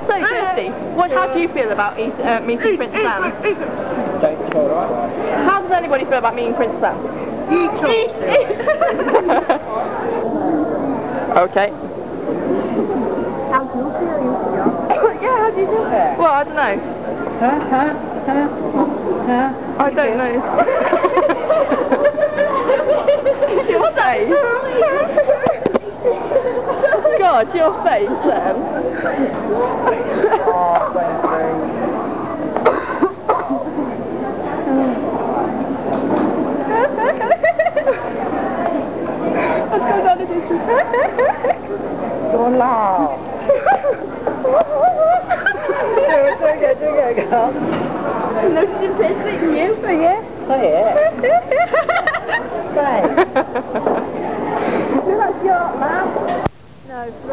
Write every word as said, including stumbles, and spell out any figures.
So, Kirsty, what, how do you feel about eat, uh, meeting Prince Sam? How does anybody feel about meeting Prince Sam? You talk to it. Okay. How do you feel? Yeah, how do you feel? Yeah. Well, I don't know. Huh? Huh? Huh? Huh? I don't know. Your face. God, your face then. Oh, thank Let's go down the dishes. Don't laugh. do it, do it again, do it again, girl. No, she didn't say it to you. Say it. Say it. Say it. That's your laugh. No.